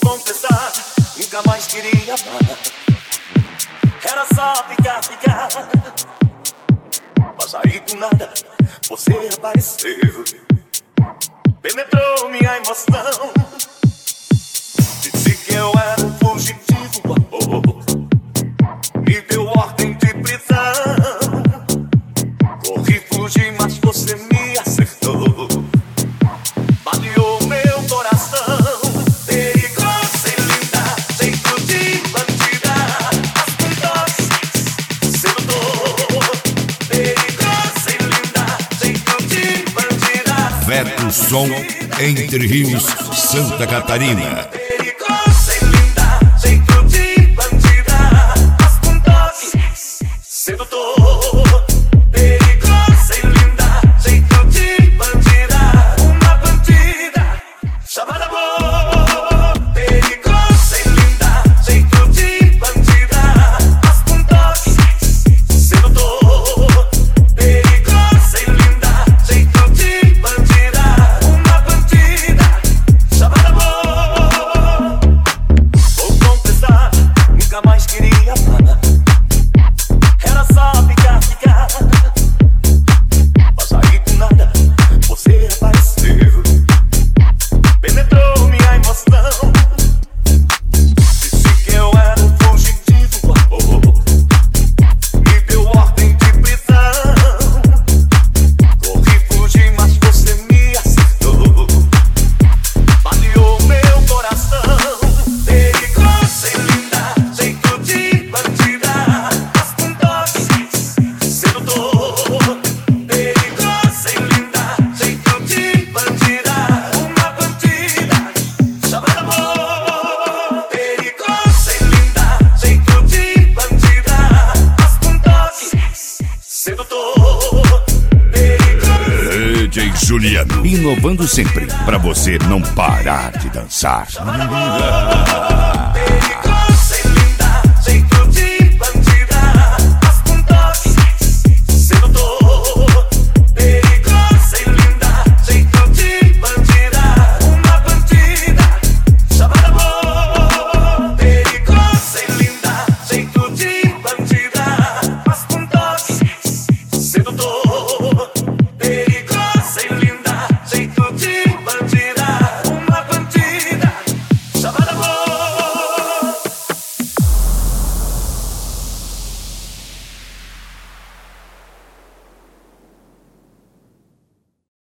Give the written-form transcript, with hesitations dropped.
confessar, nunca mais queria amar. Era só ficar. Mas aí do nada você apareceu, penetrou minha emoção. Disse que eu era um fugitivo, amor, me deu ordem de prisão. Corri, fugi, mas você me acertou, baleou meu coração. Perigosa e linda, jeito de bandida, as puntoques, sedutor. Perigosa e linda, jeito de bandida. Veto Som, Entre Rios, Santa Catarina. Perigosa e linda, jeito de bandida, as puntoques, sedutor. Perigosa e linda, jeito de bandida, uma bandida chamada amor. Perigosa e linda, jeito de bandida, as puntoques, sedutor. Perigosa e linda, jeito de bandida, uma bandida chamada amor. Vou confessar, nunca mais queria amar. Era só ficar. Mas aí do nada você apareceu, penetrou minha emoção. Disse que eu era um fugitivo, amor, me deu ordem de prisão. Corri, fugi, mas você me acertou, baleou meu coração. Perigosa e linda, jeito de bandida, as puntoques, sedutor. Perigosa e linda, jeito de bandida, uma bandida chamada amor. Perigosa e linda, jeito de bandida, as puntoques, sedutor. DJ Juliano, inovando sempre, pra você não parar de dançar.